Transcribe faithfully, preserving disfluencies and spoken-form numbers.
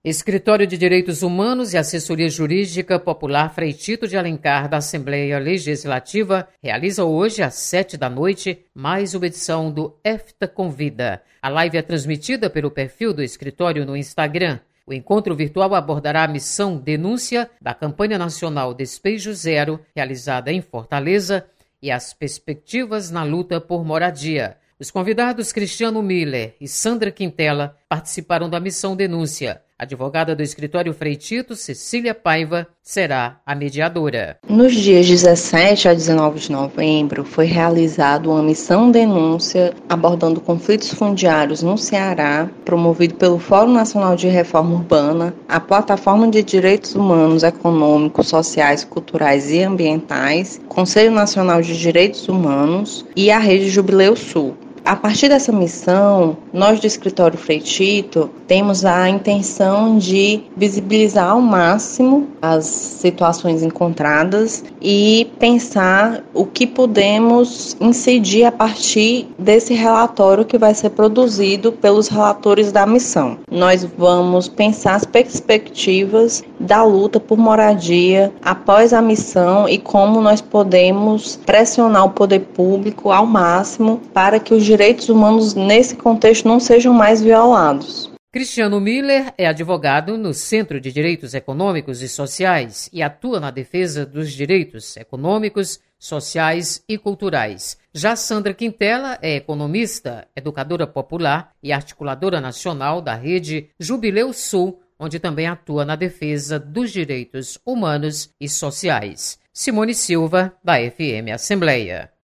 Escritório de Direitos Humanos e Assessoria Jurídica Popular Frei Tito de Alencar da Assembleia Legislativa realiza hoje, às sete da noite, mais uma edição do EFTA Convida. A live é transmitida pelo perfil do escritório no Instagram. O encontro virtual abordará a missão denúncia da campanha nacional Despejo Zero, realizada em Fortaleza, e as perspectivas na luta por moradia. Os convidados Cristiano Miller e Sandra Quintela participaram da missão denúncia. A advogada do escritório Frei Tito, Cecília Paiva, será a mediadora. Nos dias dezessete a dezenove de novembro, foi realizada uma missão denúncia abordando conflitos fundiários no Ceará, promovido pelo Fórum Nacional de Reforma Urbana, a Plataforma de Direitos Humanos, Econômicos, Sociais, Culturais e Ambientais, Conselho Nacional de Direitos Humanos e a Rede Jubileu Sul. A partir dessa missão, nós do Escritório Frei Tito temos a intenção de visibilizar ao máximo as situações encontradas e pensar o que podemos incidir a partir desse relatório que vai ser produzido pelos relatores da missão. Nós vamos pensar as perspectivas da luta por moradia após a missão e como nós podemos pressionar o poder público ao máximo para que os direitos humanos nesse contexto não sejam mais violados. Cristiano Miller é advogado no Centro de Direitos Econômicos e Sociais e atua na defesa dos direitos econômicos, sociais e culturais. Já Sandra Quintela é economista, educadora popular e articuladora nacional da Rede Jubileu Sul, onde também atua na defesa dos direitos humanos e sociais. Simone Silva, da F M Assembleia.